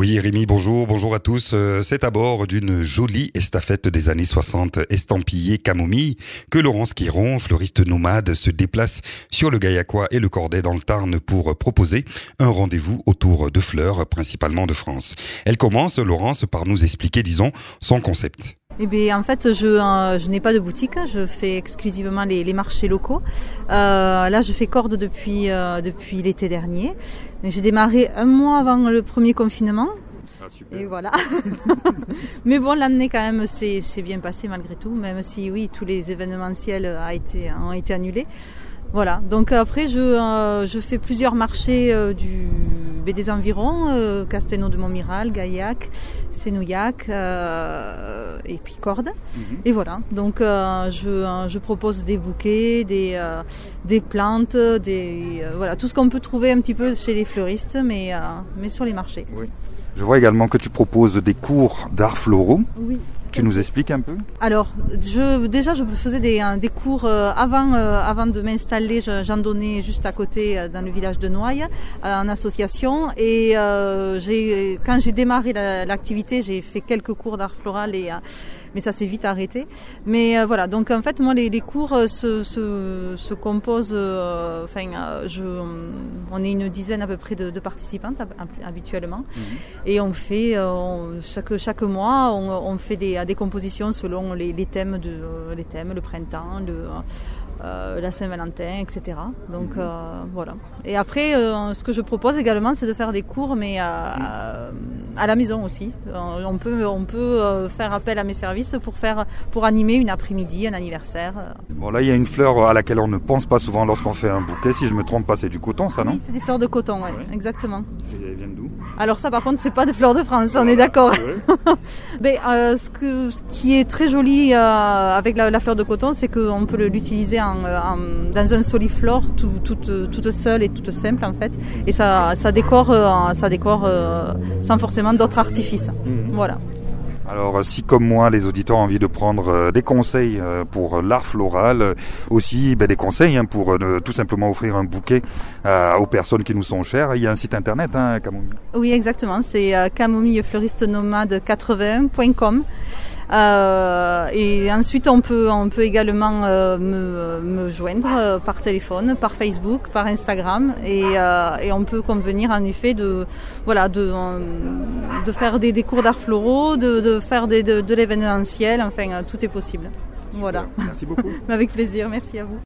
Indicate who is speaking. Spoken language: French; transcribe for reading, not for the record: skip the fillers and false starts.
Speaker 1: Oui, Rémi, bonjour, bonjour à tous. C'est à bord d'une jolie estafette des années 60 estampillée camomille que Laurence Quiron, fleuriste nomade, se déplace sur le Gaillacois et le Corday dans le Tarn pour proposer un rendez-vous autour de fleurs, principalement de France. Elle commence, Laurence, par nous expliquer, disons, son concept.
Speaker 2: Eh bien, en fait, je n'ai pas de boutique, je fais exclusivement les marchés locaux. Là, je fais corde depuis l'été dernier. J'ai démarré un mois avant le premier confinement.
Speaker 1: Ah, super.
Speaker 2: Et voilà. Mais bon, l'année quand même s'est bien passée malgré tout, même si oui, tous les événementiels ont été annulés. Voilà, donc après je fais plusieurs marchés des environs, Castelnau de Montmiral, Gaillac, Sénouillac et puis Cordes. Et voilà, donc je propose des bouquets, des plantes, voilà, tout ce qu'on peut trouver un petit peu chez les fleuristes, mais sur les marchés.
Speaker 1: Oui. Je vois également que tu proposes des cours d'art floraux.
Speaker 2: Oui.
Speaker 1: Tu nous expliques un peu ?
Speaker 2: Alors, je faisais des cours avant de m'installer. J'en donnais juste à côté dans le village de Noailles en association. Et quand j'ai démarré l'activité, j'ai fait quelques cours d'art floral mais ça s'est vite arrêté. Mais voilà, donc en fait, moi, les cours se composent. On est une dizaine à peu près de participantes habituellement, et on fait chaque mois, on fait des compositions selon les thèmes, le printemps, la Saint-Valentin, etc. Donc voilà. Et après, ce que je propose également, c'est de faire des cours, mais à la maison aussi. On peut faire appel à mes services pour animer une après-midi, un anniversaire.
Speaker 1: Bon, là, il y a une fleur à laquelle on ne pense pas souvent lorsqu'on fait un bouquet. Si je me trompe pas, c'est du coton, ça, non ?
Speaker 2: Oui, c'est des fleurs de coton, ouais. Exactement.
Speaker 1: Et elles viennent d'où ?
Speaker 2: Alors ça, par contre, c'est pas des fleurs de France, on est d'accord.
Speaker 1: Ouais.
Speaker 2: Mais ce qui est très joli avec la fleur de coton, c'est qu'on peut l'utiliser dans un soliflore toute seule et toute simple en fait, et ça décore sans forcément d'autres artifices. Voilà.
Speaker 1: Alors, si comme moi, les auditeurs ont envie de prendre des conseils pour l'art floral, aussi des conseils pour tout simplement offrir un bouquet aux personnes qui nous sont chères, il y a un site internet, Camomille.
Speaker 2: Oui, exactement, c'est camomillefleuristenomade81.com. Et ensuite on peut également me joindre par téléphone, par Facebook, par Instagram, et on peut convenir en effet de faire des cours d'art floraux, de faire de l'événementiel, enfin tout est possible.
Speaker 1: Super.
Speaker 2: Voilà.
Speaker 1: Merci beaucoup.
Speaker 2: Avec plaisir, merci à vous.